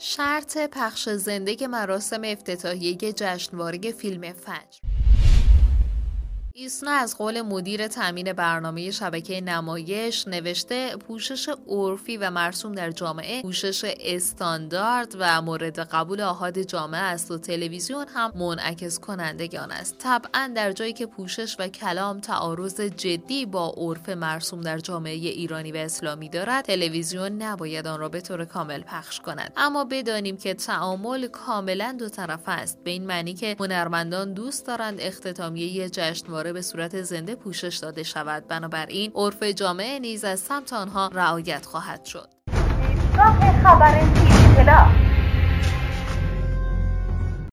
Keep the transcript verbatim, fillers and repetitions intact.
شرط پخش زنده مراسم افتتاحیه جشنواره فیلم فجر. ایسنا از قول مدیر تامین برنامه شبکه نمایش نوشته پوشش عرفی و مرسوم در جامعه پوشش استاندارد و مورد قبول آحاد جامعه است و تلویزیون هم منعکس کننده آن است. طبعا در جایی که پوشش و کلام تعارض جدی با عرف مرسوم در جامعه ایرانی و اسلامی دارد، تلویزیون نباید آن را به طور کامل پخش کند. اما بدانیم که تعامل کاملا دو طرفه است، به این معنی که هنرمندان دوست دارند اختتامیه جشنواره به صورت زنده پوشش داده شود، بنابراین عرف جامعه نیز از سمت آنها رعایت خواهد شد. ایستگاه خبر تیوی اطلاع